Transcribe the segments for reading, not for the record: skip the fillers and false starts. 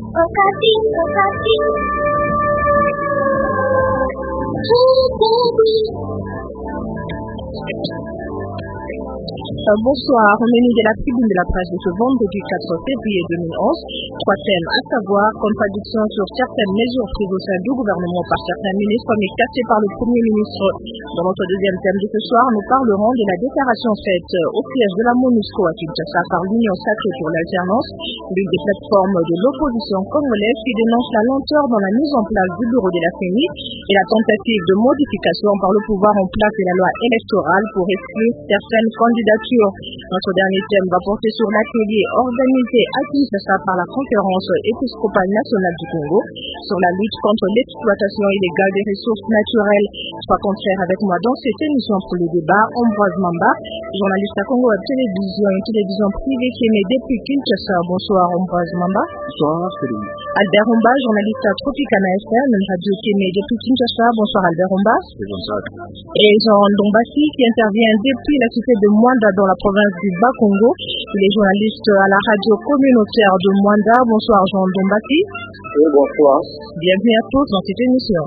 Okati, Okati. Bonsoir, au menu de la tribune de la presse de ce vendredi 4 février 2011, 3 thèmes à savoir contradiction sur certaines mesures prises au sein du gouvernement par certains ministres mais cassées par le Premier ministre. Dans notre deuxième thème de ce soir, nous parlerons de la déclaration faite au siège de la MONUSCO à Kinshasa par l'Union sacrée pour l'alternance, l'une des plateformes de l'opposition congolaise qui dénonce la lenteur dans la mise en place du bureau de la CENI et la tentative de modification par le pouvoir en place de la loi électorale pour exclure certaines candidatures. Notre dernier thème va porter sur l'atelier organisé à Kinshasa par la Conférence épiscopale nationale du Congo sur la lutte contre l'exploitation illégale des ressources naturelles. Sois contraire avec moi dans cette émission pour le débat. Ambroise Mamba, journaliste à Congo Web Télévision, une télévision privée qui émet depuis Kinshasa. Bonsoir Ambroise Mamba. Bonsoir Céline. Albert Romba, journaliste à Tropicana FM, une radio qui émet depuis Kinshasa. Bonsoir Albert Romba. Bonsoir. Et Jean Dombassi qui intervient depuis la cité de Mwanda dans la province du Bas-Congo. Il est journaliste à la radio communautaire de Mwanda. Bonsoir Jean Dombassi. Oui, bonsoir. Bienvenue à tous dans cette émission.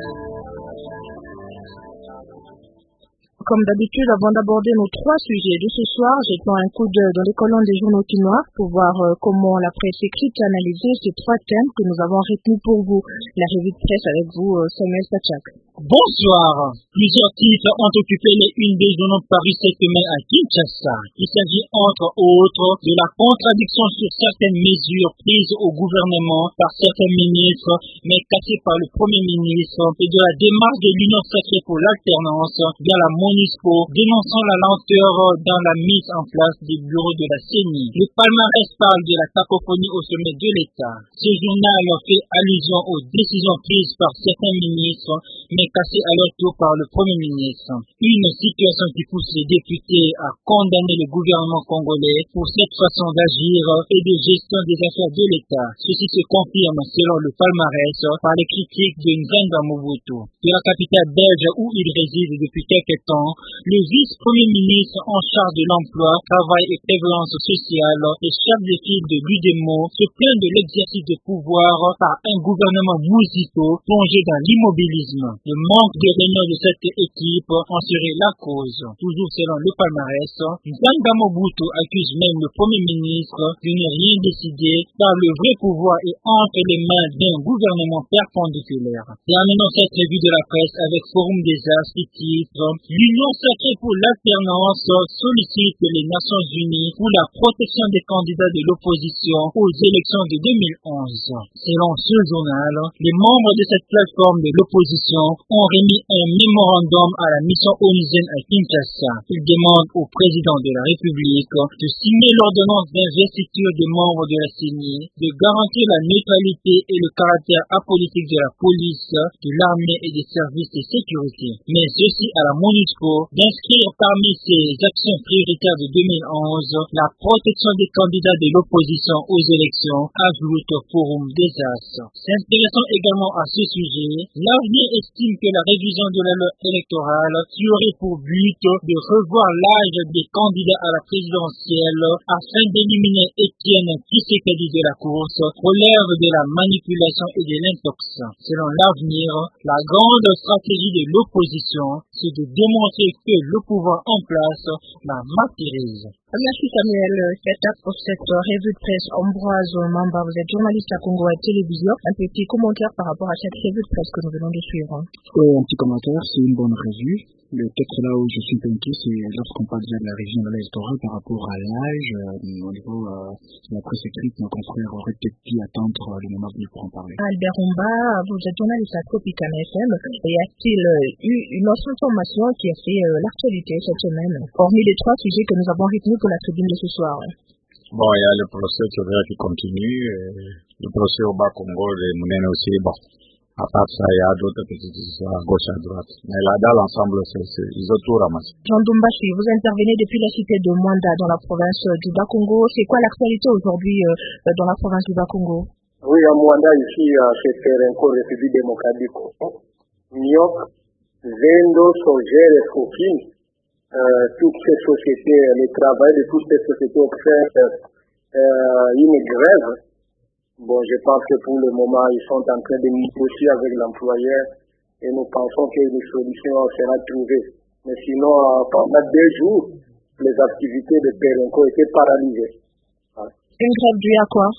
Comme d'habitude, avant d'aborder nos 3 sujets de ce soir, jetons un coup d'œil dans les colonnes des journaux quinois pour voir comment la presse écrite a analysé ces 3 thèmes que nous avons retenus pour vous. La revue de presse avec vous, Samuel Pachak. Bonsoir. Plusieurs titres ont occupé les unes des journaux parus cette semaine à Kinshasa. Il s'agit entre autres de la contradiction sur certaines mesures prises au gouvernement par certains ministres, mais cassées par le Premier ministre, et de la démarche de l'Union sacrée pour l'alternance via la MONUSCO, dénonçant la lenteur dans la mise en place des bureaux de la CENI. Le palmarès parle de la cacophonie au sommet de l'État. Ce journal fait allusion aux décisions prises par certains ministres, mais cassées à leur tour par le Premier ministre. Une situation qui pousse les députés à condamner le gouvernement congolais pour cette façon d'agir et de gestion des affaires de l'État. Ceci se confirme selon le palmarès par les critiques de Nzanga Mobutu. De la capitale belge où il réside depuis quelques temps, le vice-premier ministre en charge de l'emploi, travail et prévoyance sociale et chef d'équipe de l'UDEMO se plaint de l'exercice de pouvoir par un gouvernement mousito plongé dans l'immobilisme. Le manque de réunion de cette équipe en serait la cause. Toujours selon le palmarès, Nzanga Mobutu accuse même le Premier ministre de ne rien décider car le vrai pouvoir est entre les mains d'un gouvernement perpendiculaire. Terminons cette revue de la presse avec Forum des As qui titre l'Union sacrée pour l'alternance sollicite les Nations Unies pour la protection des candidats de l'opposition aux élections de 2011. Selon ce journal, les membres de cette plateforme de l'opposition ont remis un mémorandum à la mission onusienne à Kinshasa. Ils demandent au président de la République de signer l'ordonnance d'investiture des membres de la CENI, de garantir la neutralité et le caractère apolitique de la police, de l'armée et des services de sécurité. Mais ceci à la MONUSCO d'inscrire parmi ses actions prioritaires de 2011 la protection des candidats de l'opposition aux élections, ajoute au Forum des As. S'intéressant également à ce sujet, l'avenir estime que la révision de la loi électorale qui aurait pour but de revoir l'âge des candidats à la présidentielle afin d'éliminer Étienne Tshisekedi de la course relève de la manipulation et de l'intox. Selon l'avenir, la grande stratégie de l'opposition, c'est de démontrer que le pouvoir en place la martyrise. Merci Samuel Petak pour cette revue de presse. Ambroise Mamba, vous êtes journaliste à Congo Web Télévision. Un petit commentaire par rapport à cette revue de presse que nous venons de suivre. Un petit commentaire, c'est une bonne revue. Le texte là où je suis inquiet, c'est lorsqu'on parle de la révision de l'électorat par rapport à l'âge, au niveau de la presse écrite, nos confrères auraient peut-être pu attendre le moment venu pour en parler. Albert Romba, vous êtes journaliste à Tropicana FM. Y a-t-il eu une autre information qui a fait l'actualité cette semaine, hormis les 3 sujets que nous avons retenus pour la tribune de ce soir? Bon, il y a le procès qui continue, le procès au Bas-Congo, les Mounènes aussi, bon. À part ça, il y a d'autres petites histoires à gauche, à droite. Mais là, dans l'ensemble, ils ont tout ramassé. Jean Dombassi, vous intervenez depuis la cité de Mwanda dans la province du Bas-Congo. C'est quoi l'actualité aujourd'hui dans la province du Bas-Congo? Oui, à Mwanda, ici, c'est Ferenco, République démocratique du Congo. Nyok, Zendo, Sogère et Fokine, toutes ces sociétés, les travailleurs de toutes ces sociétés ont fait une grève Bon, je pense que pour le moment, ils sont en train de négocier avec l'employeur et nous pensons qu'une solution sera trouvée. Mais sinon, pendant 2 jours, les activités de Perenco étaient paralysées. Une grève due à quoi?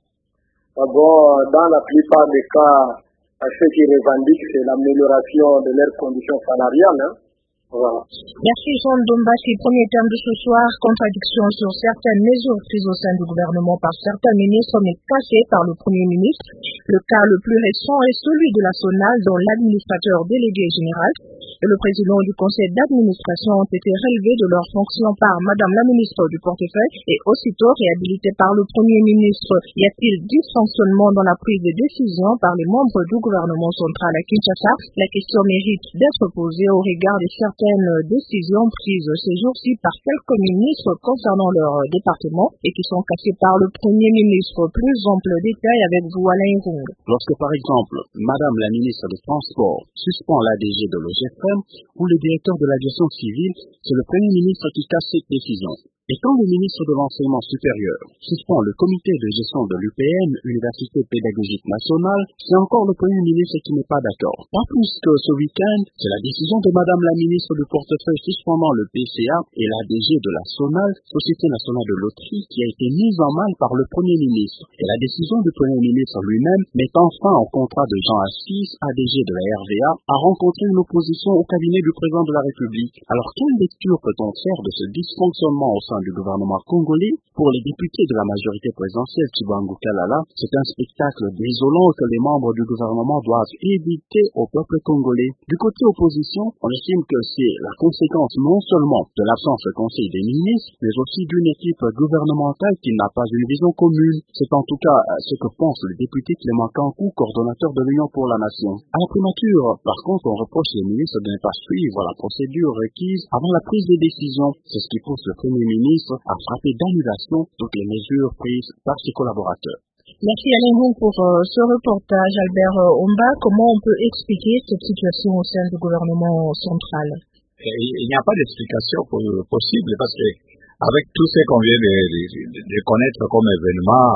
Dans la plupart des cas, ceux qui revendiquent, c'est l'amélioration de leurs conditions salariales. Voilà. Merci Jean Dombachi. Premier thème de ce soir, contradiction sur certaines mesures prises au sein du gouvernement par certains ministres mais cachées par le Premier ministre. Le cas le plus récent est celui de la SONAL dont l'administrateur délégué général et le président du conseil d'administration ont été relevés de leurs fonctions par Madame la ministre du portefeuille et aussitôt réhabilités par le Premier ministre. Y a-t-il dysfonctionnement dans la prise de décision par les membres du gouvernement central à Kinshasa? La question mérite d'être posée au regard de certaines décisions prises ces jours-ci par quelques ministres concernant leur département et qui sont cachées par le Premier ministre. Plus ample détail avec vous, Alain Rung. Lorsque, par exemple, Madame la ministre des Transports suspend l'ADG de l'OGFM ou le directeur de l'aviation civile, c'est le Premier ministre qui casse cette décision. Et quand le ministre de l'Enseignement supérieur suspend le comité de gestion de l'UPN, Université pédagogique nationale, c'est encore le Premier ministre qui n'est pas d'accord. Pas plus que ce week-end, c'est la décision de Madame la ministre du portefeuille suspendant le PCA et l'ADG de la SONAL, Société nationale de loterie, qui a été mise en mal par le Premier ministre. Et la décision du Premier ministre lui-même, mettant fin au contrat de Jean Assis, ADG de la RVA, a rencontré une opposition au cabinet du président de la République. Alors quelle lecture peut-on faire de ce dysfonctionnement au sein du gouvernement congolais? Pour les députés de la majorité présidentielle Tchibangu Kalala, c'est un spectacle désolant que les membres du gouvernement doivent éviter au peuple congolais. Du côté opposition, on estime que c'est la conséquence non seulement de l'absence de conseil des ministres, mais aussi d'une équipe gouvernementale qui n'a pas une vision commune. C'est en tout cas ce que pense le député Clément Kankou, coordonnateur de l'Union pour la Nation. À la primature, par contre, on reproche les ministres de ne pas suivre la procédure requise avant la prise de décision. C'est ce qui pousse le Premier ministre a frappé d'annulation toutes les mesures prises par ses collaborateurs. Merci Alain Rung pour ce reportage. Albert Omba, comment on peut expliquer cette situation au sein du gouvernement central? Il n'y a pas d'explication possible parce que avec tout ce qu'on vient de connaître comme événement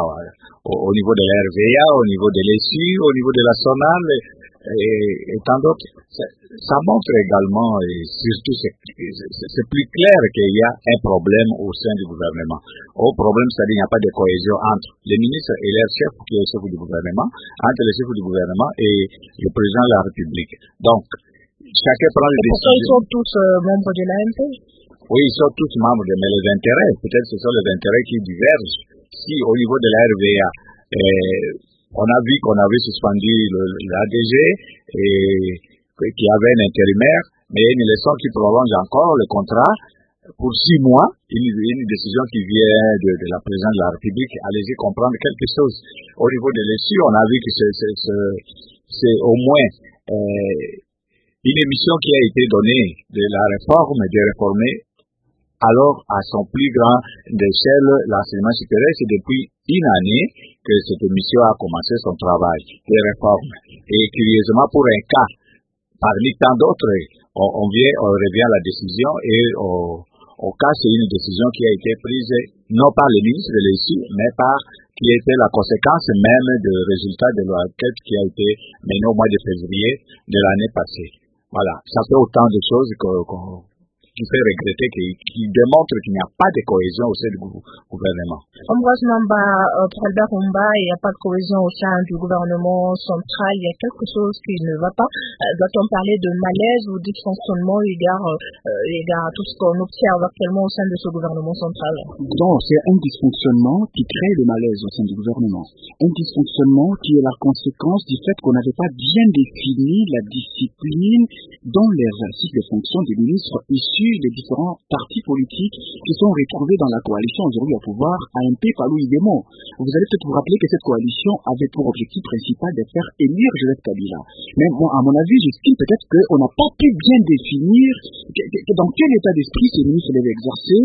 au niveau de la RVA, au niveau de l'ESU, au niveau de la SONAL et tant d'autres, ça montre également, et surtout c'est plus clair qu'il y a un problème au sein du gouvernement. Au problème, c'est-à-dire qu'il n'y a pas de cohésion entre les ministres et leurs chefs, qui est le chef du gouvernement, entre le chef du gouvernement et le président de la République. Donc, chacun prend les décisions. Pourquoi ils sont tous membres de l'AMP? Oui, ils sont tous membres, mais les intérêts, peut-être ce sont les intérêts qui divergent. Si au niveau de la RVA, on a vu qu'on avait suspendu l'ADG et qui avait un intérimaire, mais une leçon qui prolonge encore le contrat pour 6 mois, une décision qui vient de la présidente de la République. Allez-y comprendre quelque chose. Au niveau de l'ESU, on a vu que c'est au moins une émission qui a été donnée de la réforme, de réformer. Alors, à son plus grand échelle, l'enseignement supérieur, c'est depuis une année que cette émission a commencé son travail de réforme. Et curieusement, pour un cas, parmi tant d'autres, on revient à la décision et au cas, c'est une décision qui a été prise non par les ministres de l'ESU, mais qui était la conséquence même du résultat de l'enquête qui a été menée au mois de février de l'année passée. Voilà, ça fait autant de choses qui fait regretter, qui démontre qu'il n'y a pas de cohésion au sein du gouvernement. Ambroise Mamba, pour Albert Omba, il n'y a pas de cohésion au sein du gouvernement central. Il y a quelque chose qui ne va pas. Doit-on parler de malaise ou dysfonctionnement égard à tout ce qu'on observe actuellement au sein de ce gouvernement central? Non, c'est un dysfonctionnement qui crée le malaise au sein du gouvernement. Un dysfonctionnement qui est la conséquence du fait qu'on n'avait pas bien défini la discipline dans l'exercice des fonctions des ministres issus des différents partis politiques qui sont retrouvés dans la coalition aujourd'hui au pouvoir, AMP, Palou Idemo. Vous allez peut-être vous rappeler que cette coalition avait pour objectif principal de faire élire Joseph Kabila. Mais moi, à mon avis, j'estime peut-être qu'on n'a pas pu bien définir dans quel état d'esprit ces ministres devaient exercer,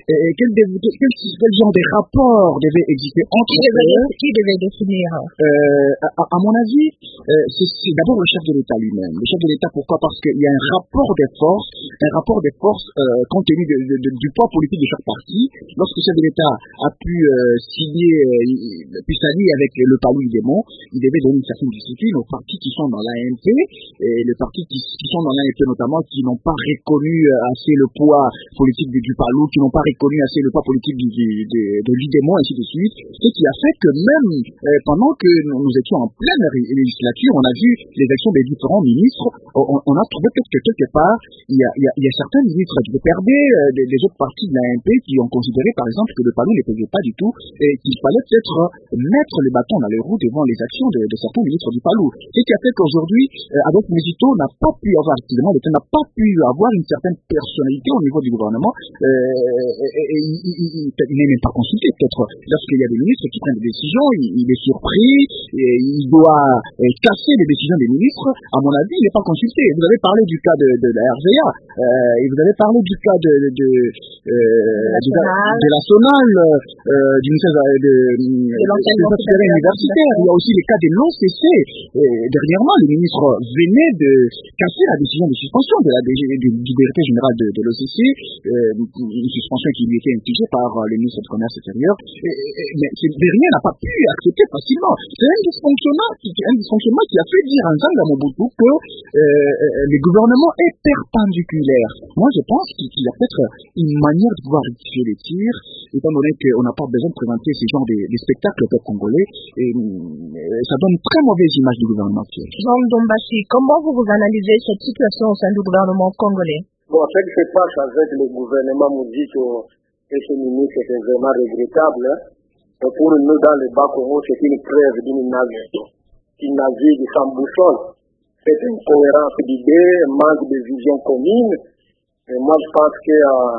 quel genre de rapport devait exister entre eux. Qui devait définir? À mon avis, c'est d'abord le chef de l'État lui-même. Le chef de l'État, pourquoi? Parce qu'il y a un rapport de force force compte tenu du poids politique de chaque parti. Lorsque le chef de l'État a pu s'allier avec le Palou Idémon, il devait donner une certaine discipline aux partis qui sont dans l'AMP, et les partis qui sont dans l'AMP notamment, qui n'ont pas reconnu assez le poids politique du Palou, qui n'ont pas reconnu assez le poids politique de l'Idémon, ainsi de suite, et qui a fait que même pendant que nous étions en pleine législature, on a vu les actions des différents ministres, on a trouvé peut-être que quelque part, il y a certains ministres qui perdaient des autres partis de l'AMP qui ont considéré par exemple que le Palou ne pesait pas du tout et qu'il fallait peut-être mettre les bâtons dans les roues devant les actions de certains ministres du Palou. Ce qui a fait qu'aujourd'hui, avec Mésito, n'a pas pu avoir une certaine personnalité au niveau du gouvernement, et il n'est même pas consulté peut-être. Lorsqu'il y a des ministres qui prennent des décisions, il est surpris, et il doit casser les décisions des ministres. À mon avis, il n'est pas consulté. Vous avez parlé du cas de la RVA, et vous avez parlé du cas de la SONAL, du ministère de l'enseignement universitaire. Il y a aussi les cas des non-CC. Dernièrement, les ministres venaient de casser la décision de suspension de la du directeur général de l'OCC, une suspension qui lui était infligée par le ministre du Commerce extérieur. Mais Bernier n'a pas pu accepter facilement. C'est un dysfonctionnement qui a fait dire à Nzanga Mobutu que le gouvernement est perpendiculaire. Moi, je pense qu'il y a peut-être une manière de pouvoir rectifier les tirs, étant donné qu'on n'a pas besoin de présenter ce genre de spectacles au peuple congolais, et ça donne une très mauvaise image du gouvernement actuel. Jean Ndombashi, comment vous analysez cette situation au sein du gouvernement congolais? Bon, ce qui se passe avec le gouvernement Mobutu et ce ministre, c'est vraiment regrettable. Pour nous, dans le Bas-Congo, c'est une preuve d'une navigue sans boussole. C'est une cohérence d'idées, un manque de vision commune. Et moi, je pense que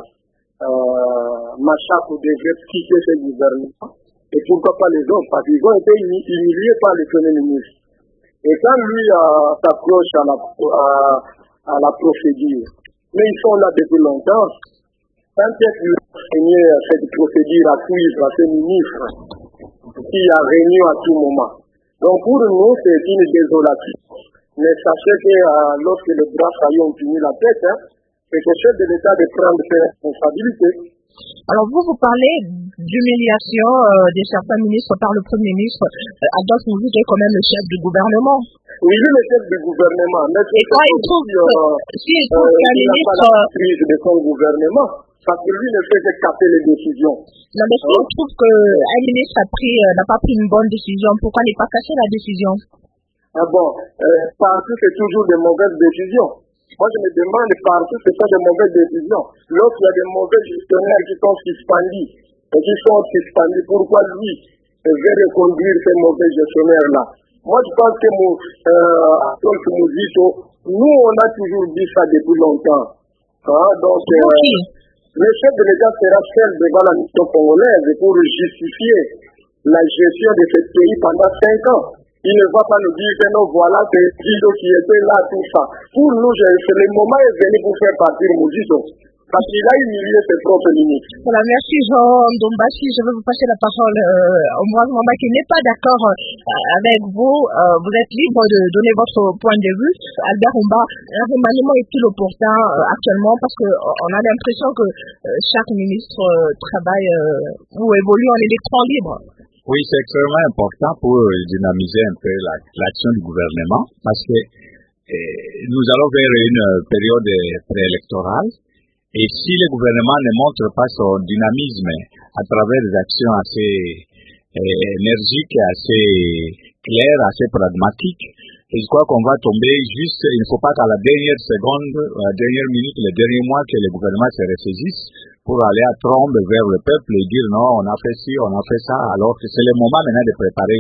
Machakou devrait quitter ce gouvernement. Et pourquoi pas les autres? Parce qu'ils ont été humiliés par le Premier ministre. Et quand lui s'approche à la procédure, mais ils sont là depuis longtemps, quand est-ce que cette procédure à suivre à ce ministre qui a régné à tout moment? Donc pour nous, c'est une désolation. Mais sachez que lorsque les bras saillants ont tenu la tête, c'est au chef de l'État de prendre ses responsabilités. Alors vous parlez d'humiliation de certains ministres par le Premier ministre. Adolphe Mobutu est quand même le chef du gouvernement. Oui, lui le chef du gouvernement. Mais et quand il trouve s'il trouve qu'un ministre n'a pas la prise de son gouvernement, parce que lui ne fait que capter les décisions. Non, mais s'il trouve qu'un ministre n'a pas pris une bonne décision, pourquoi ne pas casser la décision? Partout c'est toujours de mauvaises décisions. Moi, je me demande partout, ce sont de mauvaises décisions. Lorsqu'il y a des mauvais gestionnaires qui sont suspendus, pourquoi lui veut reconduire ces mauvais gestionnaires-là? Moi, je pense que Adolphe Mobutu, nous, on a toujours dit ça depuis longtemps. Donc, le chef de l'État sera seul devant la mission congolaise pour justifier la gestion de ce pays pendant 5 ans. Il ne va pas nous dire que non, voilà, c'est Guido qui était là, tout ça. Pour nous, le moment est venu pour faire partir Mobutu. Parce qu'il a humilié ses propres limites. Voilà, merci Jean Ndombashi. Je vais vous passer la parole au Moise Mamba qui n'est pas d'accord avec vous. Vous êtes libre de donner votre point de vue. Albert Humba, un remaniement est-il opportun actuellement parce qu'on a l'impression que chaque ministre travaille ou évolue en électron libre? Oui, c'est extrêmement important pour dynamiser un peu l'action du gouvernement parce que nous allons vers une période préélectorale et si le gouvernement ne montre pas son dynamisme à travers des actions assez énergiques, assez claires, assez pragmatiques, et je crois qu'on va tomber juste, il ne faut pas qu'à la dernière seconde, à la dernière minute, le dernier mois que le gouvernement se ressaisisse pour aller à trombe vers le peuple et dire non, on a fait ci, on a fait ça, alors que c'est le moment maintenant de préparer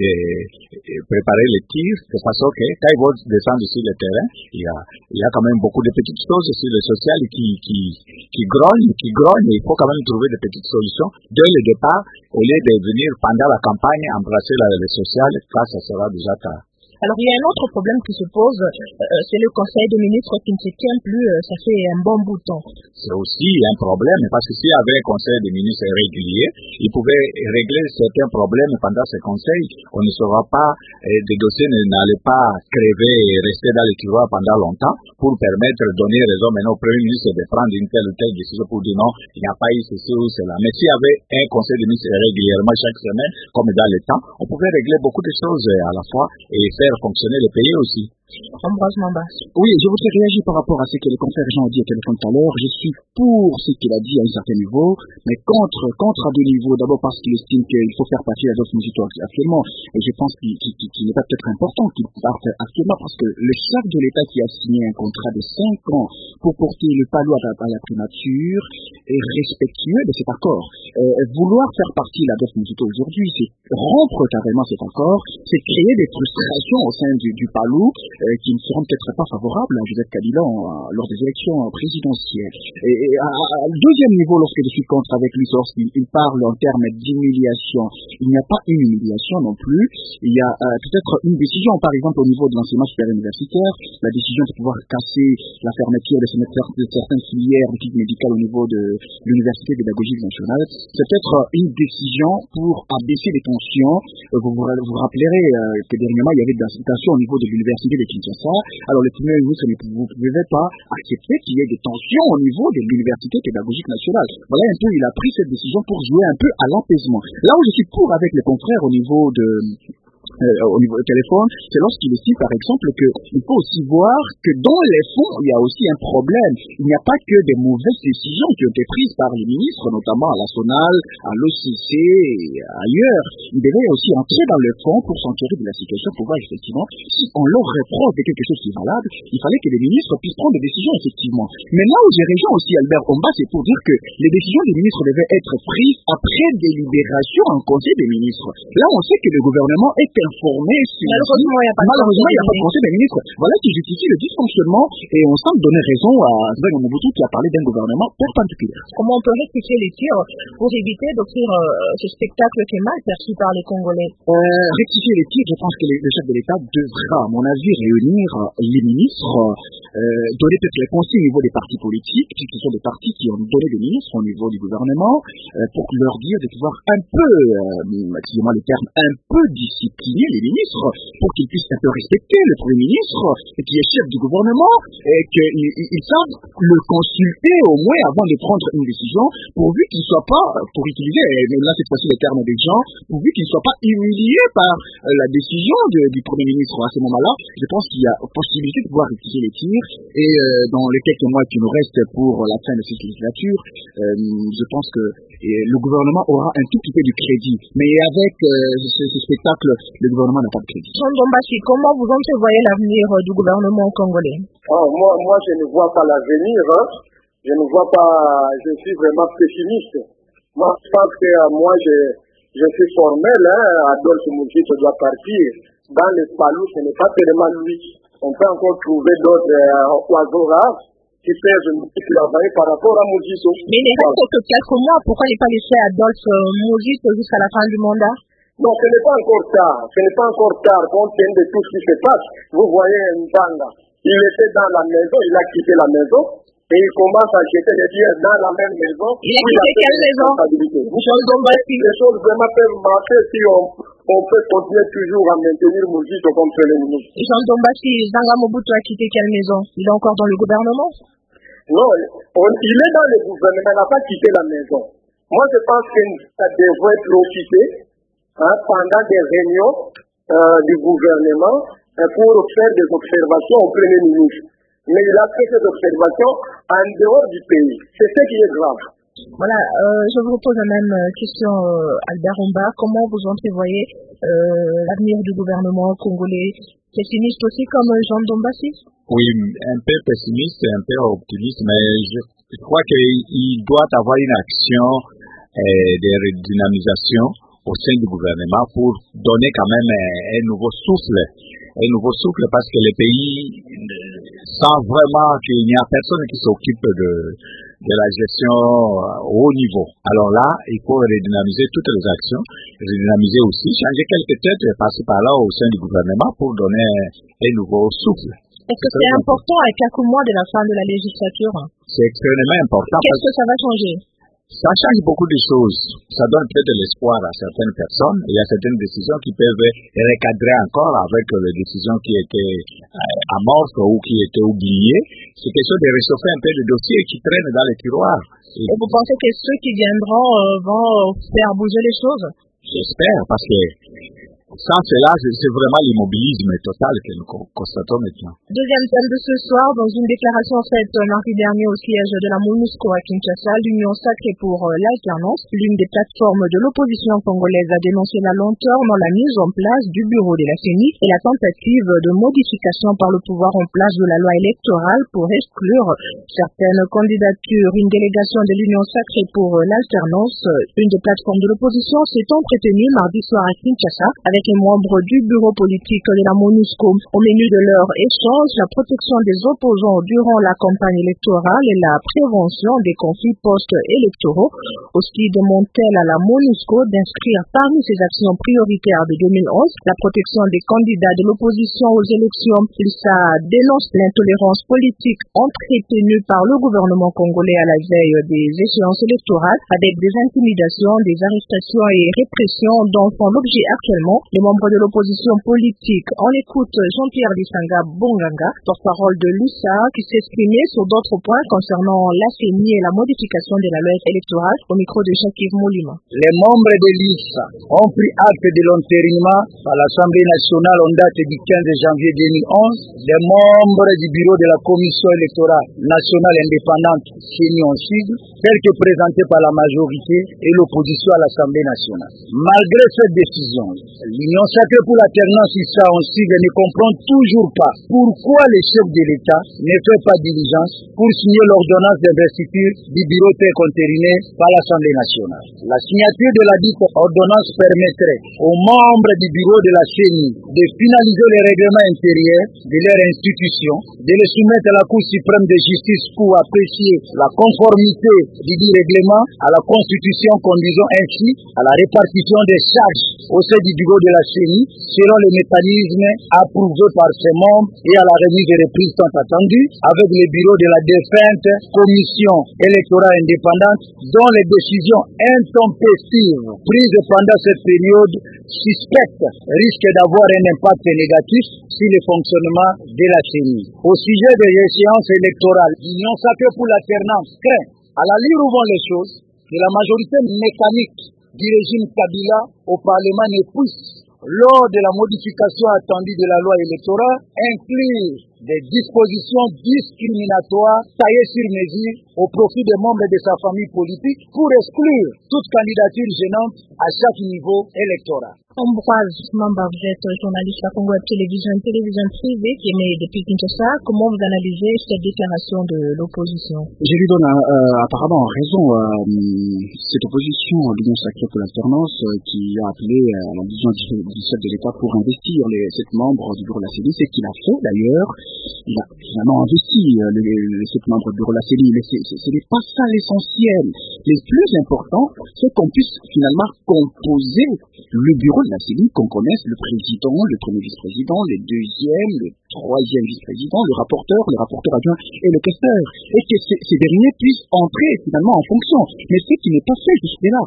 les tirs, de façon que quand ils vont descendre sur le terrain, il y a quand même beaucoup de petites choses sur le social qui grognent, et il faut quand même trouver des petites solutions dès le départ, au lieu de venir pendant la campagne embrasser le social, là ça sera déjà tard. Alors, il y a un autre problème qui se pose, c'est le Conseil des ministres qui ne se tient plus, ça fait un bon bout de temps. C'est aussi un problème, parce que s'il y avait un Conseil des ministres régulier, il pouvait régler certains problèmes pendant ce Conseil. On ne saura pas, des dossiers n'allaient pas crever et rester dans les tiroirs pendant longtemps. pour permettre de donner raison maintenant au Premier ministre de prendre une telle ou telle décision pour dire non, il n'y a pas eu ceci ou cela. Mais s'il y avait un conseil de ministres régulièrement chaque semaine, comme dans le temps, on pouvait régler beaucoup de choses à la fois et faire fonctionner le pays aussi. Ambroise Mamba. Oui, je voudrais réagir par rapport à ce que le confrère Jean a dit au téléphone tout à l'heure. Je suis pour ce qu'il a dit à un certain niveau, mais contre à deux niveaux. D'abord parce qu'il estime qu'il faut faire passer la dose musicale actuellement. Et je pense qu'il n'est pas peut-être important qu'il parte actuellement parce que le chef de l'État qui a signé un contrat de 5 ans pour porter le palou à la primature est respectueux de cet accord. Vouloir faire partie la dose musicale aujourd'hui, c'est rompre carrément cet accord, c'est créer des frustrations au sein du palou qui ne seront peut-être pas favorables à Joseph Kabila lors des élections présidentielles. Et à deuxième niveau, lorsque je suis contre avec lui, lorsqu'il parle en termes d'humiliation, il n'y a pas une humiliation non plus. Il y a peut-être une décision, par exemple, au niveau de l'enseignement supérieur universitaire, la décision de pouvoir casser la fermeture de certaines filières d'études médicales au niveau de l'Université pédagogique nationale. C'est peut-être une décision pour abaisser les tensions. Vous rappellerez que dernièrement, il y avait de l'incitation au niveau de l'Université de Kinshasa. Alors, le Premier ministre, vous ne pouvez pas accepter qu'il y ait des tensions au niveau de l'Université pédagogique nationale. Voilà un peu, il a pris cette décision pour jouer un peu à l'apaisement. Là où je suis pour avec les confrères au niveau du téléphone, c'est lorsqu'il estime par exemple qu'il faut aussi voir que dans les fonds, il y a aussi un problème. Il n'y a pas que des mauvaises décisions qui ont été prises par les ministres, notamment à la SONAL, à l'OCC et ailleurs. Ils devaient aussi entrer dans le fond pour s'enquérir de la situation, pour voir effectivement si on leur reproche de quelque chose qui est valable, il fallait que les ministres puissent prendre des décisions effectivement. Mais là où j'ai rejoint aussi Albert Omba, c'est pour dire que les décisions des ministres devaient être prises après délibération en conseil des ministres. Là, on sait que le gouvernement est informé sur... Malheureusement, il n'y a pas de conseil des ministres. Voilà qui justifie le dysfonctionnement et on semble donner raison à Zbeng Mobutu qui a parlé d'un gouvernement perpendiculaire. Comment on peut rectifier les tirs pour éviter d'offrir ce spectacle qui est mal perçu par les Congolais? Rectifier les tirs, je pense que le chef de l'État devra, à mon avis, réunir les ministres, donner peut-être les conseils au niveau des partis politiques, puisque ce sont des partis qui ont donné des ministres au niveau du gouvernement, pour leur dire de pouvoir un peu, excusez-moi le terme, un peu discipliner les ministres, pour qu'ils puissent un peu respecter le Premier ministre, qui est chef du gouvernement, et qu'ils savent le consulter au moins avant de prendre une décision, pourvu qu'il ne soit pas, pour utiliser, là cette fois-ci les termes des gens, pourvu qu'il ne soit pas humilié par la décision du Premier ministre. À ce moment-là, je pense qu'il y a possibilité de pouvoir rectifier les tirs, et dans les quelques mois qui nous restent pour la fin de cette législature, je pense que le gouvernement aura un tout petit peu de crédit. Mais avec ce spectacle, le gouvernement n'a pas de crédit. Jean Dombashi, comment vous entrevoyez l'avenir du gouvernement congolais? Moi, je ne vois pas l'avenir. Je ne vois pas, je suis vraiment pessimiste. Moi, je pense que je suis formel. Adolphe Moukito doit partir. Dans les palous, ce n'est pas tellement lui. On peut encore trouver d'autres oiseaux rares qui peuvent travailler par rapport à Moukito. Mais il reste que quelques mois. Pourquoi ne pas laisser Adolphe Moukito jusqu'à la fin du mandat? Non, ce n'est pas encore tard. Ce n'est pas encore tard compte tenu de tout ce qui se passe. Vous voyez Mbanga, il était dans la maison, il a quitté la maison et il commence à jeter les pierres dans la même maison. Il a quitté quelle maison? Les choses vraiment peuvent marcher si on peut continuer toujours à maintenir Moukito comme Premier ministre. Jean Dombashi, Zanga Mobutu a quitté quelle maison? Il est encore dans le gouvernement? Non, il est dans le gouvernement, il n'a pas quitté la maison. Moi, je pense que ça devrait profiter pendant des réunions du gouvernement pour faire des observations au Premier ministre. Mais il a fait ces observations en dehors du pays. C'est ce qui est grave. Voilà, je vous pose la même question, Albert Omba. Comment vous entrevoyez l'avenir du gouvernement congolais? Pessimiste aussi comme Jean Dombashi? Oui, un peu pessimiste et un peu optimiste, mais je crois qu'il doit avoir une action de redynamisation au sein du gouvernement pour donner quand même un nouveau souffle parce que le pays sent vraiment qu'il n'y a personne qui s'occupe de la gestion au haut niveau. Alors là, il faut redynamiser toutes les actions, redynamiser aussi, changer quelques têtes et passer par là au sein du gouvernement pour donner un nouveau souffle. Est-ce que c'est important à quelques mois de la fin de la législature? C'est extrêmement important. Qu'est-ce que ça va changer? Ça change beaucoup de choses. Ça donne peut-être de l'espoir à certaines personnes. Il y a certaines décisions qui peuvent recadrer encore avec les décisions qui étaient amorces ou qui étaient oubliées. C'est question de réchauffer un peu les dossiers qui traînent dans les tiroirs. Et vous pensez que ceux qui viendront vont faire bouger les choses? J'espère, parce que sans cela, c'est vraiment l'immobilisme total que nous constatons maintenant. Deuxième thème de ce soir, dans une déclaration faite mardi dernier au siège de la MONUSCO à Kinshasa, l'Union sacrée pour l'alternance, l'une des plateformes de l'opposition congolaise, a dénoncé la lenteur dans la mise en place du bureau de la CENI et la tentative de modification par le pouvoir en place de la loi électorale pour exclure certaines candidatures. Une délégation de l'Union sacrée pour l'alternance, une des plateformes de l'opposition, s'est entretenue mardi soir à Kinshasa avec les membres du bureau politique de la MONUSCO. Au menu de leur échange, la protection des opposants durant la campagne électorale et la prévention des conflits post-électoraux. Aussi demande-t-elle à la MONUSCO d'inscrire parmi ses actions prioritaires de 2011 la protection des candidats de l'opposition aux élections. Ça dénonce l'intolérance politique entretenue par le gouvernement congolais à la veille des échéances électorales avec des intimidations, des arrestations et répressions dont font l'objet actuellement les membres de l'opposition politique. On écoute Jean-Pierre Lisanga Bonganga, porte-parole de l'USA, qui s'exprimait sur d'autres points concernant la CENI et la modification de la loi électorale au micro de Jacques Moulima. Les membres de l'USA ont pris acte de l'entérinement par l'Assemblée nationale en date du 15 janvier 2011 des membres du bureau de la Commission électorale nationale indépendante CENI en sigle, tel que présenté par la majorité et l'opposition à l'Assemblée nationale. Malgré cette décision, l'Union sacrée pour l'alternance ISA en sigle ne comprend toujours pas pourquoi le chef de l'État ne fait pas diligence pour signer l'ordonnance d'investiture du bureau tel qu'entériné par l'Assemblée nationale. La signature de la dite ordonnance permettrait aux membres du bureau de la CENI de finaliser les règlements intérieurs de leur institution, de les soumettre à la Cour suprême de justice pour apprécier la conformité du dit règlement à la Constitution, conduisant ainsi à la répartition des charges au sein du bureau de la CENI selon les mécanismes approuvés par ses membres et à la remise des reprises tant attendues avec le bureau de la défunte Commission électorale indépendante dont les décisions intempestives prises pendant cette période suspectes risquent d'avoir un impact négatif sur le fonctionnement de la CENI. Au sujet des échéances électorales, l'Union sacrée pour l'alternance craint, à la lire où vont les choses, que la majorité mécanique du régime Kabila au Parlement ne puisse, lors de la modification attendue de la loi électorale, inclure des dispositions discriminatoires taillées sur mesure au profit des membres de sa famille politique pour exclure toute candidature gênante à chaque niveau électoral. Ambroise Mamba, vous êtes journaliste à Congo Télévision privée qui émet depuis Kinshasa. Comment vous analysez cette déclaration de l'opposition? Je lui donne apparemment raison cette opposition à l'Union sacrée pour l'alternance qui a appelé à la vision du chef de l'État pour investir les 7 membres du bureau de la CENI. C'est ce qu'il a fait d'ailleurs. Il a finalement investi les 7 membres du bureau de la CENI. Mais ce n'est pas ça l'essentiel. Le plus important, c'est qu'on puisse finalement composer le bureau de la CENI, qu'on connaisse le président, le premier vice-président, le deuxième, le troisième vice-président, le rapporteur adjoint et le questeur. Et que ces derniers puissent entrer finalement en fonction. Mais ce qui n'est pas fait jusque-là.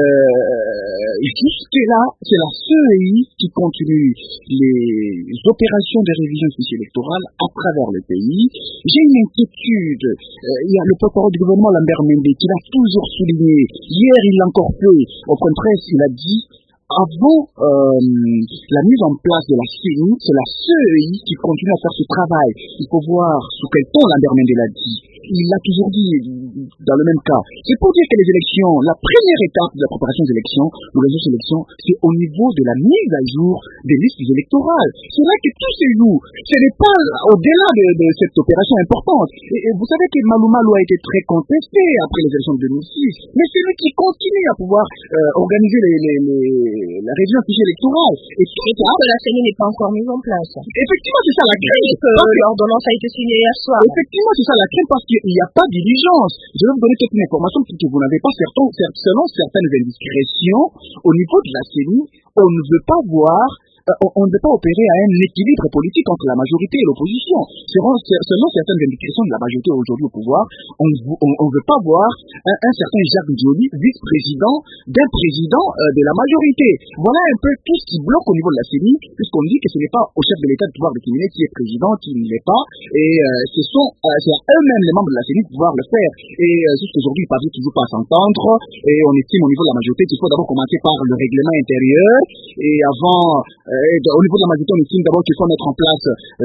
Jusque-là, c'est la CEI qui continue les opérations de révision du fichier électoral à travers le pays. J'ai une inquiétude. Il y a le porte-parole du gouvernement, Lambert Mende, qui l'a toujours souligné. Hier, il l'a encore fait. Au contraire, il a dit avant la mise en place de la CENI, c'est la CEI qui continue à faire ce travail. Il faut voir sous quel ton Lambert Mende l'a dit. Il l'a toujours dit dans le même cas. C'est pour dire que les élections, la première étape de la préparation des élections, ou les autres élections, c'est au niveau de la mise à jour des listes électorales. C'est là que tout se joue. Ce n'est pas au-delà de cette opération importante. Et vous savez que Malou Malou a été très contesté après les élections de 2006. Mais c'est lui qui continue à pouvoir organiser la révision du fichier électoral. Et que la CENI n'est pas encore mise en place. Effectivement, c'est ça la crainte. L'ordonnance a été signée hier soir. Effectivement, c'est ça la crainte parce qu'il n'y a pas de diligence. Je vais vous donner quelques informations que vous n'avez pas. Selon certaines indiscrétions, au niveau de la CENI, on ne veut pas voir on ne peut pas opérer à un équilibre politique entre la majorité et l'opposition. Selon certaines indications de la majorité aujourd'hui au pouvoir, on ne veut pas voir un certain Jacques Ndioli vice-président d'un président de la majorité. Voilà un peu tout ce qui bloque au niveau de la CENI, puisqu'on dit que ce n'est pas au chef de l'État de pouvoir déterminer qui est président, qui ne l'est pas, et c'est à eux-mêmes les membres de la CENI de pouvoir le faire. Et jusqu'aujourd'hui, ils parviennent toujours pas à s'entendre, et on estime au niveau de la majorité qu'il faut d'abord commencer par le règlement intérieur, et avant, au niveau de la majorité, on estime d'abord qu'il faut mettre en place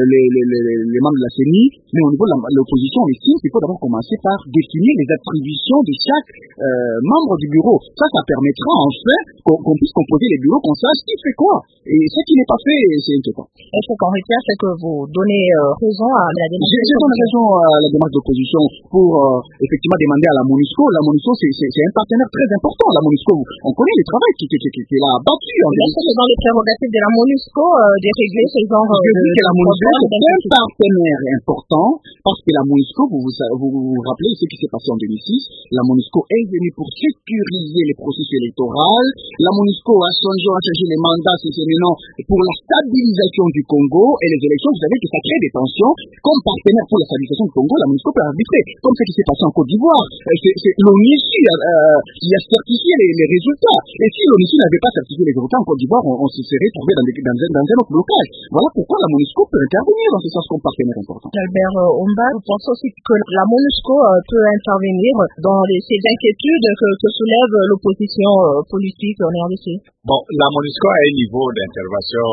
les membres de la CENI, mais au niveau de l'opposition, on estime qu'il faut d'abord commencer par définir les attributions de chaque membre du bureau. Ça permettra enfin qu'on puisse composer les bureaux, qu'on sache qui fait quoi. Et ce qui n'est pas fait, c'est inquiétant. Et ce qu'on retient, c'est que vous donnez raison à la démarche. J'ai donné raison à la démarche d'opposition pour effectivement demander à la MONUSCO. La MONUSCO, c'est un partenaire très important. La MONUSCO, on connaît le travail qu'il a battu. C'est dans les prérogatives de la MONUSCO de régler ce genre de la MONUSCO, c'est un partenaire important parce que la MONUSCO, vous rappelez ce qui s'est passé en 2006. La MONUSCO est venue pour sécuriser les processus électoraux. La MONUSCO a changé les mandats pour la stabilisation du Congo et les élections. Vous savez que ça crée des tensions. Comme partenaire pour la stabilisation du Congo, la MONUSCO peut arbitrer, comme ce qui s'est passé en Côte d'Ivoire. C'est l'ONUSI qui a certifié les résultats. Et si l'ONUSI n'avait pas certifié les résultats en Côte d'Ivoire, on se serait trouvé dans un autre blocage. Voilà pourquoi la MONUSCO peut intervenir dans ce sens comme partenaire important. Albert Omba, vous pensez aussi que la MONUSCO peut intervenir dans ces inquiétudes que soulève l'opposition politique en RDC? Bon, la MONUSCO a un niveau d'intervention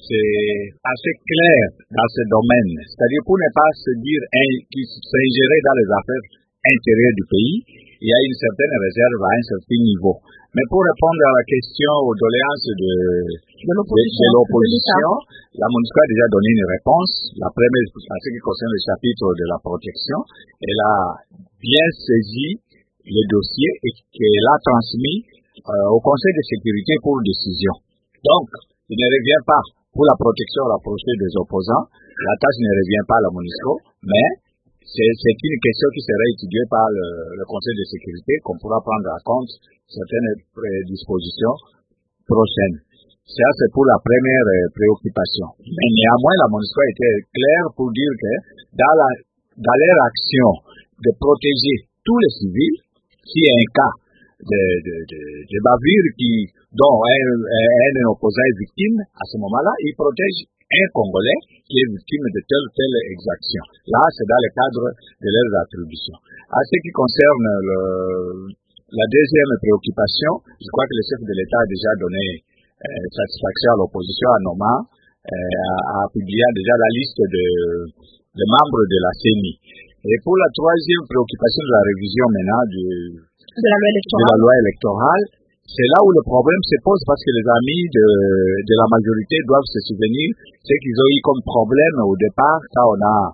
assez clair dans ce domaine. C'est-à-dire pour ne pas se dire qu'il s'ingérer dans les affaires intérieures du pays, il y a une certaine réserve à un certain niveau. Mais pour répondre à la question aux doléances de l'opposition, la MONUSCO a déjà donné une réponse. La première, en ce qui concerne le chapitre de la protection, elle a bien saisi le dossier et qu'elle a transmis au Conseil de sécurité pour décision. Donc, il ne revient pas pour la protection rapprochée des opposants. La tâche ne revient pas à la MONUSCO, mais c'est une question qui sera étudiée par le Conseil de sécurité, qu'on pourra prendre en compte certaines dispositions prochaines. Ça, c'est pour la première préoccupation. Mais néanmoins, la MONUSCO a été claire pour dire que dans leur action de protéger tous les civils, s'il y a un cas de bavure dont un opposant est victime, à ce moment-là, il protège un Congolais qui est victime de telle ou telle exaction. Là, c'est dans le cadre de leurs attributions. À ce qui concerne la deuxième préoccupation, je crois que le chef de l'État a déjà donné satisfaction à l'opposition en nommant, a publié déjà la liste de membres de la CENI. Et pour la troisième préoccupation de la révision maintenant de la loi électorale, c'est là où le problème se pose parce que les amis de la majorité doivent se souvenir ce qu'ils ont eu comme problème au départ quand on a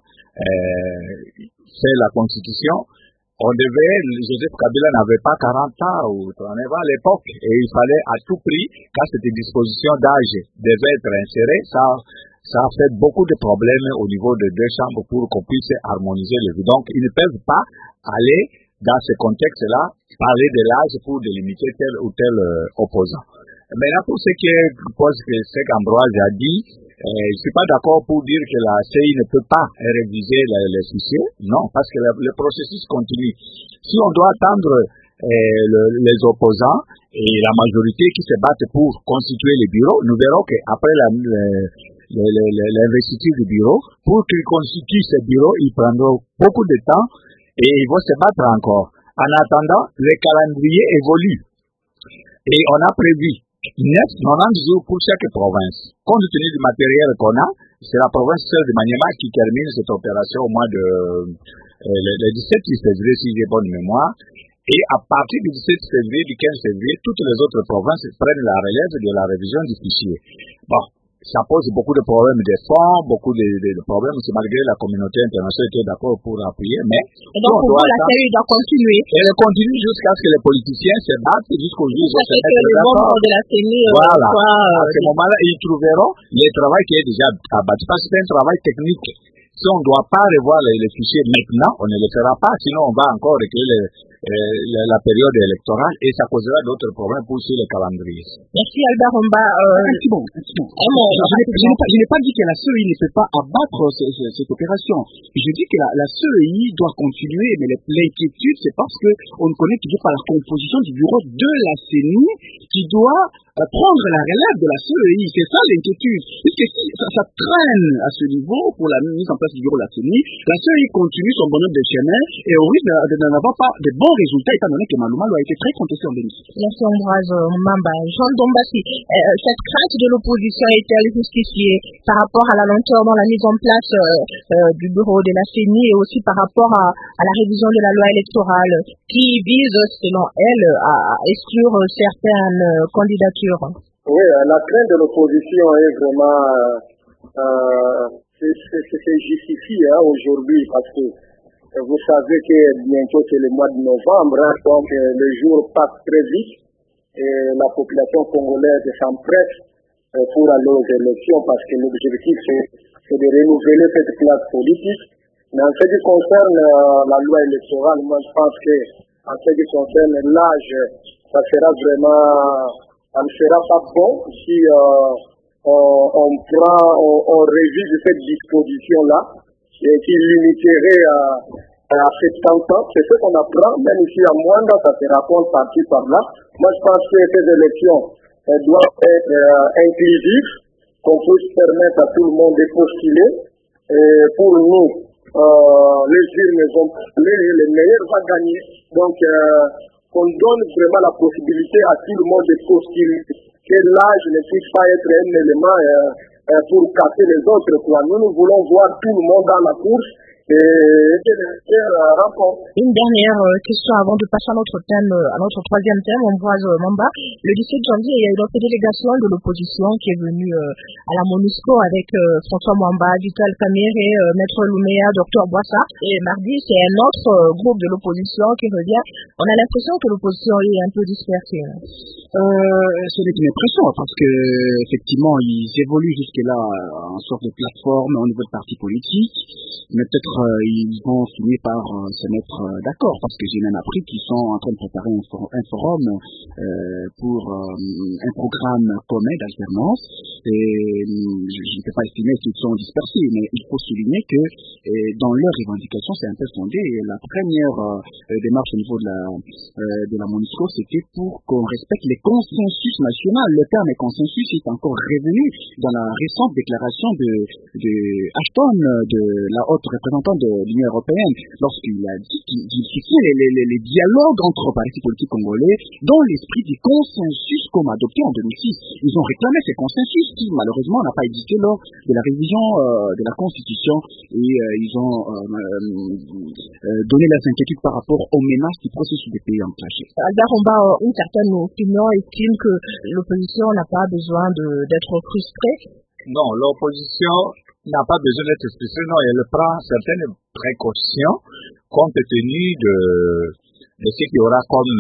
fait la constitution. Joseph Kabila n'avait pas 40 ans ou 30 ans à l'époque et il fallait à tout prix, quand cette disposition d'âge devait être insérée, ça a fait beaucoup de problèmes au niveau des deux chambres pour qu'on puisse harmoniser les vues. Donc, ils ne peuvent pas aller dans ce contexte-là, parler de l'âge pour délimiter tel ou tel opposant. Maintenant, pour ce qu'Ambroise a dit, je ne suis pas d'accord pour dire que la CEI ne peut pas réviser les fichiers. Non, parce que le processus continue. Si on doit attendre les opposants et la majorité qui se battent pour constituer les bureaux, nous verrons qu'après l'investiture du bureau, pour qu'ils constituent ces bureaux, ils prendront beaucoup de temps et ils vont se battre encore. En attendant, le calendrier évolue. Et on a prévu 90 jours pour chaque province. Compte tenu du matériel qu'on a, c'est la province de Maniema qui termine cette opération au mois le 17 février, si j'ai bonne mémoire. Et à partir du 17 février, du 15 février, toutes les autres provinces prennent la relève de la révision du fichier. Bon, ça pose beaucoup de problèmes de fonds, beaucoup de problèmes, malgré la communauté internationale était d'accord pour appuyer, mais... Et donc, pour vous, la série doit continuer. Elle continue jusqu'à ce que les politiciens se battent jusqu'au jour où ils vont se mettre d'accord. De la série, voilà. À ce moment-là, ils trouveront le travail qui est déjà abattu. Parce que c'est un travail technique. Si on ne doit pas revoir les fichiers maintenant, on ne le fera pas, sinon on va encore recueillir la période électorale et ça causera d'autres problèmes pour suivre le calendrier. Merci Albert Omba. Un petit bon. Je n'ai pas dit que la CEI ne peut pas abattre cette opération. Je dis que la CEI doit continuer, mais l'inquiétude, c'est parce qu'on ne connaît toujours pas la composition du bureau de la CENI qui doit prendre la relève de la CEI. C'est ça l'inquiétude. Puisque si ça traîne à ce niveau pour la mise en place du bureau de la CENI, la CEI continue son bonhomme de chemin et au risque de n'avoir pas de bons résultats étant donné que Malumalu a été très contesté en 2006. Merci Ambroise Mamba. Jean Dombassi, cette crainte de l'opposition est-elle justifiée par rapport à la lenteur dans la mise en place du bureau de la CENI et aussi par rapport à la révision de la loi électorale qui vise, selon elle, à exclure certaines candidatures? Oui, la crainte de l'opposition est vraiment c'est justifié aujourd'hui parce que vous savez que bientôt c'est le mois de novembre, donc les jours passent très vite et la population congolaise s'empresse pour aller aux élections parce que l'objectif c'est de renouveler cette classe politique. Mais en ce qui concerne la loi électorale, moi je pense que en ce qui concerne l'âge, ça sera ne sera pas bon si on révise cette disposition-là et qui limiterait à 70 ans. C'est ce qu'on apprend, même ici à Mwanda, ça se raconte par-ci par-là. Moi, je pense que ces élections doivent être inclusives, qu'on puisse permettre à tout le monde de postuler. Et pour nous, les urnes vont parler, les meilleurs vont gagner. Donc, qu'on donne vraiment la possibilité à tout le monde de postuler, que l'âge ne puisse pas être un élément pour casser les autres. Nous voulons voir tout le monde dans la course et rencontre. Une dernière question avant de passer à notre thème, à notre troisième thème, Ambroise Mamba. Le 17 janvier, il y a eu une délégation de l'opposition qui est venue à la MONUSCO avec François Mwamba, Vital Kamerhe, Maître Lumea, Dr Boissa. Et mardi, c'est un autre groupe de l'opposition qui revient. On a l'impression que l'opposition est un peu dispersée. Ce n'est qu'une impression parce que effectivement ils évoluent jusque-là en sorte de plateforme au niveau de partis politiques, mais peut-être ils vont finir par se mettre d'accord parce que j'ai même appris qu'ils sont en train de préparer un forum pour un programme commun d'alternance et je ne peux pas estimer qu'ils sont dispersés, mais il faut souligner que dans leurs revendications c'est un peu fondé et la première démarche au niveau de la MONUSCO c'était pour qu'on respecte les consensus national. Le terme consensus est encore revenu dans la récente déclaration de Ashton, de la haute représentante de l'Union européenne, lorsqu'il a dit qu'il soutient les dialogues entre partis politiques congolais dans l'esprit du consensus comme adopté en 2006. Ils ont réclamé ces consensus qui malheureusement n'a pas existé lors de la révision de la Constitution et ils ont donné leurs inquiétudes par rapport aux menaces du processus des pays enclenchés. Albert Omba, une certaine opinion estime que l'opposition n'a pas besoin d'être frustrée. Non, l'opposition n'a pas besoin d'être frustrée. Non, elle prend certaines précautions compte tenu de ce qu'il y aura comme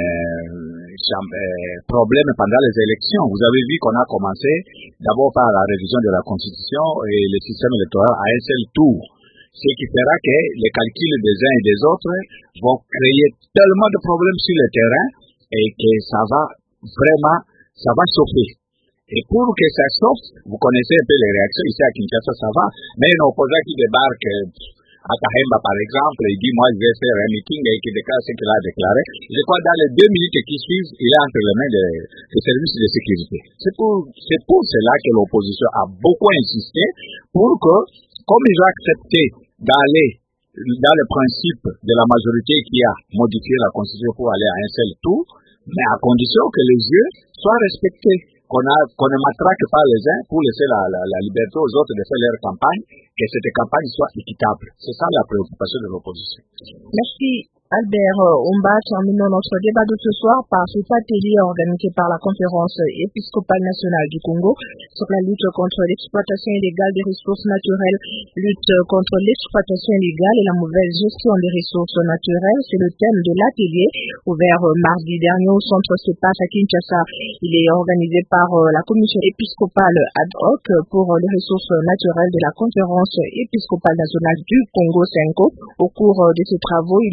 problème pendant les élections. Vous avez vu qu'on a commencé d'abord par la révision de la Constitution et le système électoral à un seul tour. Ce qui fera que les calculs des uns et des autres vont créer tellement de problèmes sur le terrain et que ça va chauffer. Et pour que ça chauffe, vous connaissez un peu les réactions ici à Kinshasa, ça va, mais un opposant qui débarque à Kahemba par exemple, il dit moi je vais faire un meeting et qui déclare ce qu'il a déclaré. Je crois que dans les 2 minutes qui suivent, il est entre les mains des services de sécurité. C'est pour cela que l'opposition a beaucoup insisté pour que, comme ils ont accepté d'aller dans le principe de la majorité qui a modifié la Constitution pour aller à un seul tour, mais à condition que les yeux soient respectés, qu'on ne matraque pas les uns pour laisser la liberté aux autres de faire leur campagne, que cette campagne soit équitable. C'est ça la préoccupation de l'opposition. Merci. Albert Omba, terminons notre débat de ce soir par cet atelier organisé par la Conférence épiscopale nationale du Congo sur la lutte contre l'exploitation illégale des ressources naturelles, lutte contre l'exploitation illégale et la mauvaise gestion des ressources naturelles. C'est le thème de l'atelier ouvert mardi dernier au centre CEPAS à Kinshasa. Il est organisé par la Commission épiscopale ad hoc pour les ressources naturelles de la Conférence épiscopale nationale du Congo, CENCO. Au cours de ces travaux, il est question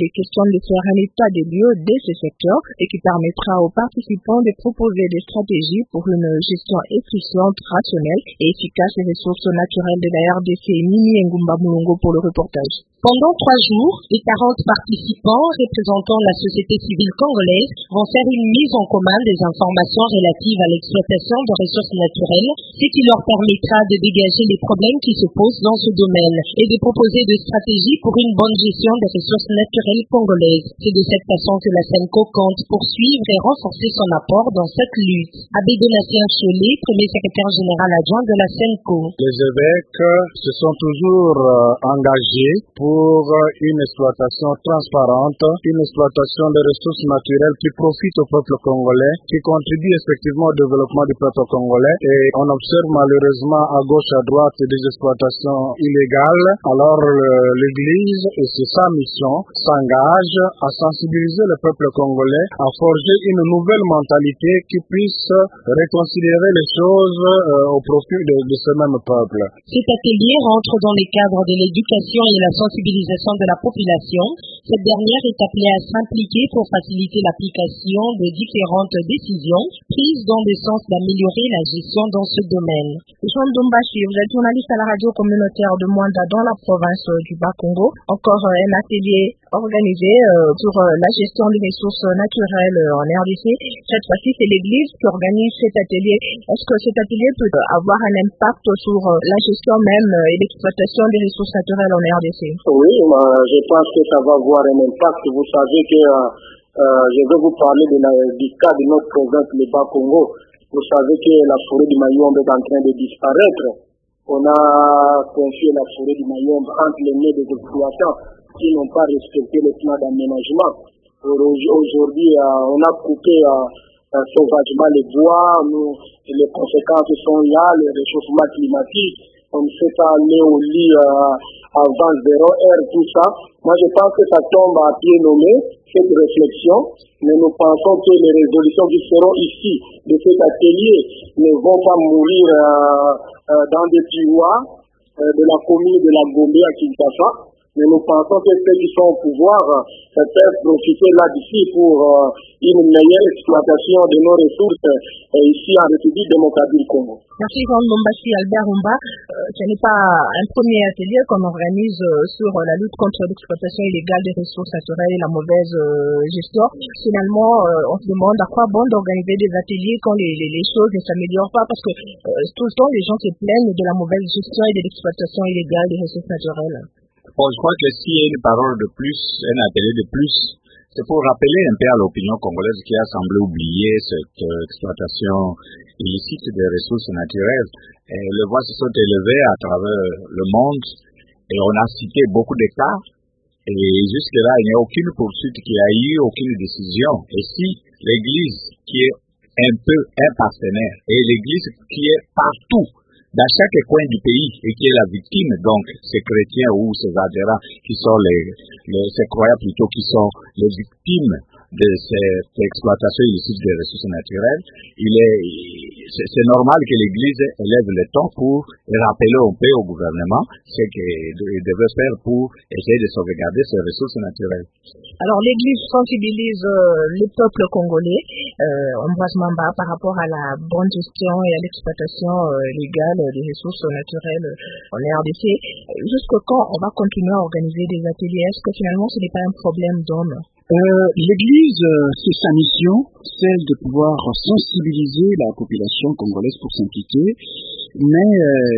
de faire un état des lieux de ce secteur et qui permettra aux participants de proposer des stratégies pour une gestion efficiente, rationnelle et efficace des ressources naturelles de la RDC. Mimi Ngumba Mulongo pour le reportage. Pendant 3 jours, les 40 participants représentant la société civile congolaise vont faire une mise en commun des informations relatives à l'exploitation de ressources naturelles, ce qui leur permettra de dégager les problèmes qui se posent dans ce domaine et de proposer des stratégies pour une bonne gestion des ressources naturelles congolaises. C'est de cette façon que la SENCO compte poursuivre et renforcer son apport dans cette lutte. Abbé Donatien Cholet, premier secrétaire général adjoint de la SENCO. Les évêques se sont toujours engagés pour une exploitation transparente, une exploitation des ressources naturelles qui profite au peuple congolais, qui contribue effectivement au développement du peuple congolais. Et on observe malheureusement à gauche, à droite des exploitations illégales. Alors l'Église, et c'est sa mission, s'engage à sensibiliser le peuple congolais, à forger une nouvelle mentalité qui puisse réconcilier les choses au profit de ce même peuple. Cet atelier rentre dans les cadres de l'éducation et la sensibilisation de la population. Cette dernière est appelée à s'impliquer pour faciliter l'application de différentes décisions prises dans le sens d'améliorer la gestion dans ce domaine. Jean Dombashi, vous êtes journaliste à la radio communautaire de Mwanda dans la province du Bas-Congo. Encore un atelier organisé sur la gestion des ressources naturelles en RDC. Cette fois-ci, c'est l'Église qui organise cet atelier. Est-ce que cet atelier peut avoir un impact sur la gestion même et l'exploitation des ressources naturelles en RDC? Oui, je pense que ça va avoir un impact. Vous savez que je vais vous parler du cas de notre province, le Bas-Congo. Vous savez que la forêt du Mayombe est en train de disparaître. On a confié la forêt du Mayombe entre les mains des exploitants qui n'ont pas respecté le plan d'aménagement. Aujourd'hui, on a coupé sauvagement les bois, les conséquences sont là, le réchauffement climatique, on ne fait pas aller au lit avant 0 heure, tout ça. Moi, je pense que ça tombe à pied nommé, cette réflexion, mais nous pensons que les résolutions qui seront ici de cet atelier ne vont pas mourir dans des tiroirs de la commune de la Gombe à Kinshasa. Mais nous pensons que ceux qui sont au pouvoir peuvent profiter là-dessus pour une meilleure exploitation de nos ressources ici en République démocratique du Congo. Merci Jean Dombashi. Albert Rumba, ce n'est pas un premier atelier qu'on organise sur la lutte contre l'exploitation illégale des ressources naturelles et la mauvaise gestion. Finalement, on se demande à quoi bon d'organiser des ateliers quand les choses ne s'améliorent pas, parce que tout le temps les gens se plaignent de la mauvaise gestion et de l'exploitation illégale des ressources naturelles. Bon, je crois que s'il y a une parole de plus, un atelier de plus, c'est pour rappeler un peu à l'opinion congolaise qui a semblé oublier cette exploitation illicite des ressources naturelles. Et les voix se sont élevées à travers le monde et on a cité beaucoup de cas. Et jusque-là, il n'y a aucune poursuite qui a eu, aucune décision. Et si l'Église, qui est un peu un partenaire, et l'Église qui est partout, dans chaque coin du pays, et qui est la victime, donc ces chrétiens ou ces adhérents qui sont ces croyants plutôt qui sont les victimes de cette exploitation illicite des ressources naturelles, c'est normal que l'Église élève le ton pour rappeler un peu au gouvernement ce qu'il devait faire pour essayer de sauvegarder ces ressources naturelles. Alors l'Église sensibilise le peuple congolais, Ambroise Mamba, par rapport à la bonne gestion et à l'exploitation légale des ressources naturelles en RDC. Jusqu'à quand on va continuer à organiser des ateliers? Est-ce que finalement ce n'est pas un problème d'homme? L'Église, c'est sa mission, celle de pouvoir sensibiliser la population congolaise pour s'impliquer, mais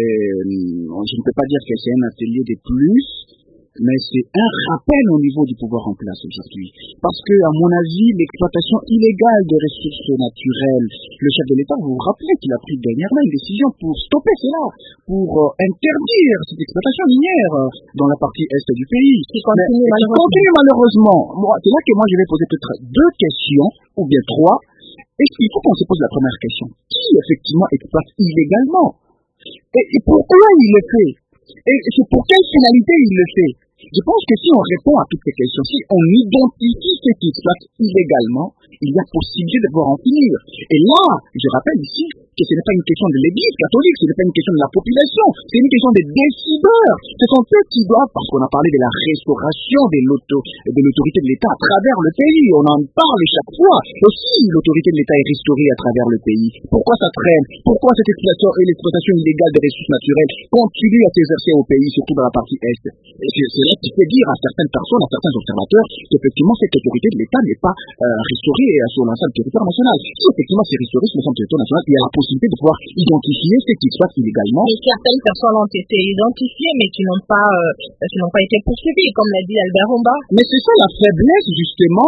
je ne peux pas dire que c'est un atelier de plus, mais c'est un rappel au niveau du pouvoir en place aujourd'hui. Parce que, à mon avis, l'exploitation illégale des ressources naturelles, le chef de l'État, vous vous rappelez qu'il a pris dernièrement une décision pour stopper cela, pour interdire cette exploitation minière dans la partie est du pays. Qui continue malheureusement. C'est là que moi je vais poser peut-être 2 questions, ou bien 3. Il faut qu'on se pose la première question. Qui effectivement exploite illégalement? Et pourquoi il le fait? Et c'est pour quelle finalité il le fait? Je pense que si on répond à toutes ces questions, si on identifie ceux qui exploitent illégalement, il y a possibilité de pouvoir en finir. Et là, je rappelle ici que ce n'est pas une question de l'Église catholique, ce n'est pas une question de la population, c'est une question des décideurs. Ce sont eux qui doivent, parce qu'on a parlé de la restauration de l'autorité de l'État à travers le pays, on en parle chaque fois. Aussi, l'autorité de l'État est restaurée à travers le pays. Pourquoi ça traîne? Pourquoi cette l'exploitation illégale des ressources naturelles continue à s'exercer au pays, surtout dans la partie Est? C'est là qui fait dire à certaines personnes, à certains observateurs, qu'effectivement cette autorité de l'État n'est pas restaurée sur l'ensemble du territoire national. Si effectivement c'est restauré sur l'ensemble du territoire national, il y a la possibilité de pouvoir identifier ce qui se passe illégalement. Et certaines personnes ont été identifiées, mais qui n'ont pas été poursuivies, comme l'a dit Albert Omba. Mais c'est ça la faiblesse justement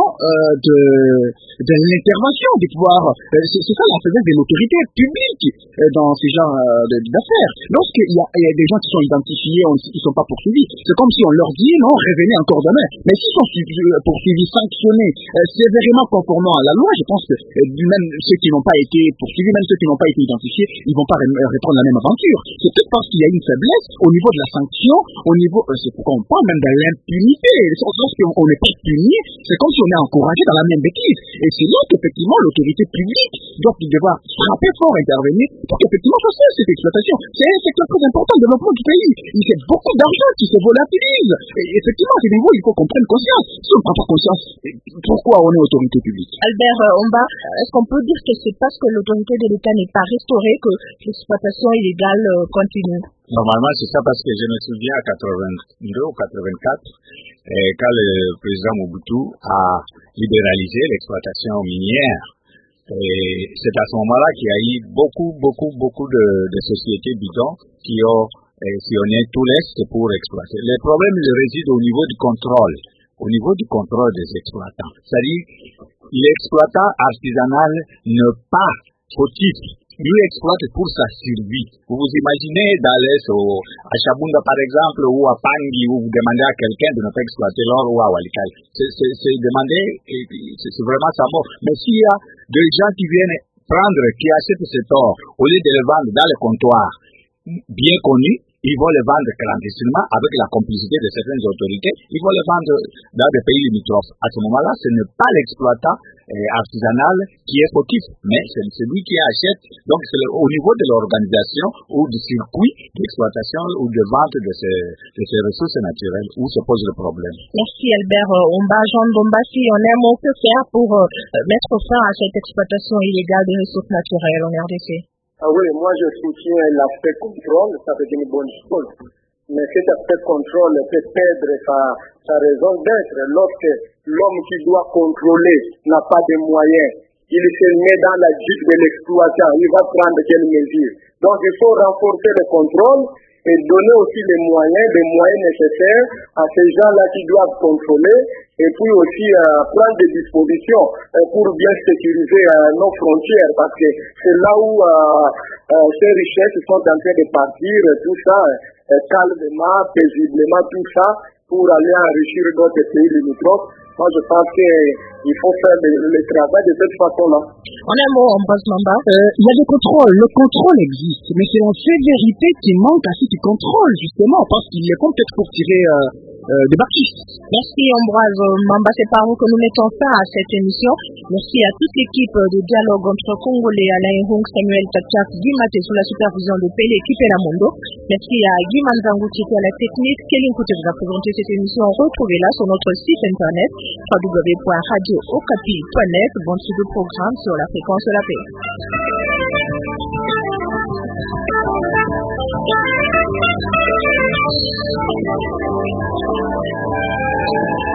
de l'intervention du pouvoir. C'est ça la faiblesse de l'autorité publique dans ces genres d'affaires. Lorsqu'il y a des gens qui sont identifiés, qui ne sont pas poursuivis, c'est comme si on leur dit non, revenez encore demain. Mais s'ils sont poursuivis, sanctionnés, sévèrement conformément à la loi, je pense que même ceux qui n'ont pas été poursuivis, même ceux qui n'ont pas été identifiés, ils ne vont pas reprendre la même aventure. C'est peut-être parce qu'il y a une faiblesse au niveau de la sanction, au niveau, c'est pourquoi on parle même de l'impunité. Lorsqu'on n'est pas puni, c'est comme si on est encouragé dans la même bêtise. Et c'est là qu'effectivement l'autorité publique doit devoir frapper fort, intervenir pour qu'effectivement ça cesse cette exploitation. C'est un secteur très important de développement du pays. Il y a beaucoup d'argent qui se volatilise. Et effectivement, à ce niveau, il faut qu'on prenne conscience. Si on ne prend pas conscience, pourquoi on est autorité publique? Albert Omba, est-ce qu'on peut dire que c'est parce que l'autorité de l'État n'est pas restaurée que l'exploitation illégale continue? Normalement, c'est ça, parce que je me souviens à 82 ou 84, quand le président Mobutu a libéralisé l'exploitation minière. Et c'est à ce moment-là qu'il y a eu beaucoup de sociétés bidons qui ont sillonné tout l'Est pour exploiter. Le problème réside au niveau du contrôle des exploitants. C'est-à-dire, l'exploitant artisanal n'est pas fautif. Lui exploite pour sa survie. Vous vous imaginez d'aller à Chabunda, par exemple, ou à Pangui, où vous demandez à quelqu'un de ne pas exploiter l'or, ou à Walikale. C'est demander, c'est vraiment sa mort. Mais s'il y a des gens qui viennent qui achètent cet or, au lieu de le vendre dans les comptoirs bien connus, ils vont le vendre clandestinement avec la complicité de certaines autorités, ils vont le vendre dans des pays limitrophes. À ce moment-là, ce n'est pas l'exploitant artisanal qui est fautif, mais c'est celui qui achète. Donc c'est au niveau de l'organisation ou du circuit d'exploitation ou de vente de ces ressources naturelles où se pose le problème. Merci Albert Omba. Jean Bombassi, on a un mot que faire pour mettre fin à cette exploitation illégale des ressources naturelles en RDC? Ah oui, moi je soutiens l'aspect contrôle, ça c'est une bonne chose. Mais cet aspect contrôle peut perdre sa raison d'être lorsque l'homme qui doit contrôler n'a pas de moyens. Il se met dans la jupe de l'exploitant, il va prendre quelles mesures. Donc il faut renforcer le contrôle et donner aussi les moyens nécessaires à ces gens-là qui doivent contrôler et puis aussi prendre des dispositions pour bien sécuriser nos frontières parce que c'est là où ces richesses sont en train de partir, tout ça, calmement, paisiblement, tout ça, pour aller enrichir d'autres pays limitrophes. Moi, je pense qu'il faut faire le travail de cette façon-là. En un mot, Ambroise Mamba. Il y a des contrôles. Le contrôle existe, mais c'est la sévérité qui manque à ceux qui contrôlent, justement, parce qu'il est peut-être pour tirer des baptistes. Merci Ambroise Mamba, c'est par vous que nous mettons fin à cette émission. Merci à toute l'équipe de dialogue entre Congolais, Alain Hong, Samuel Tchak, Guy Maté sous la supervision de Pélé Kipelamondo. Merci à Guy Manzangu qui était à la technique. Kéline Kouté vous a présenté cette émission. Retrouvez-la sur notre site internet www.radiookapi.net. Bon suite de programme sur la fréquence de la paix. Thank you.